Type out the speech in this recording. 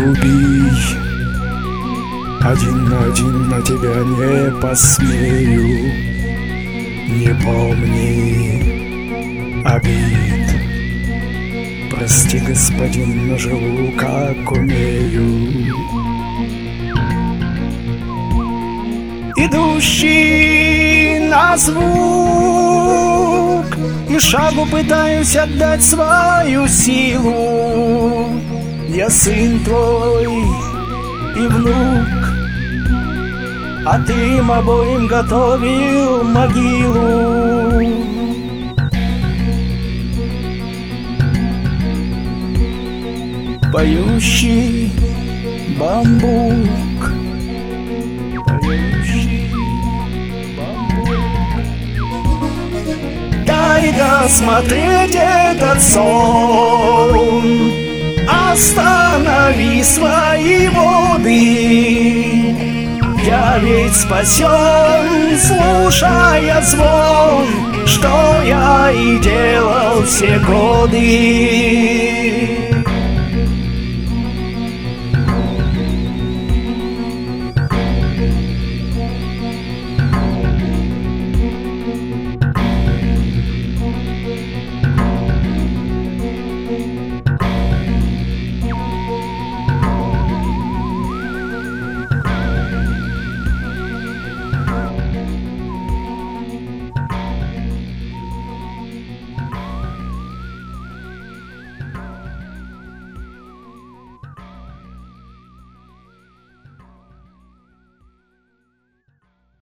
убий. Один на один на тебя не посмею. Не помни обид. Прости, господин, но живу как умею. Идущий на звук, и шагу пытаюсь отдать свою силу. Я сын твой и внук, а ты им обоим готовил могилу. Поющий бамбук, поющий бамбук. Дай досмотреть этот сон, останови свои воды. Я ведь спасен, слушая звон, что я и делал все годы.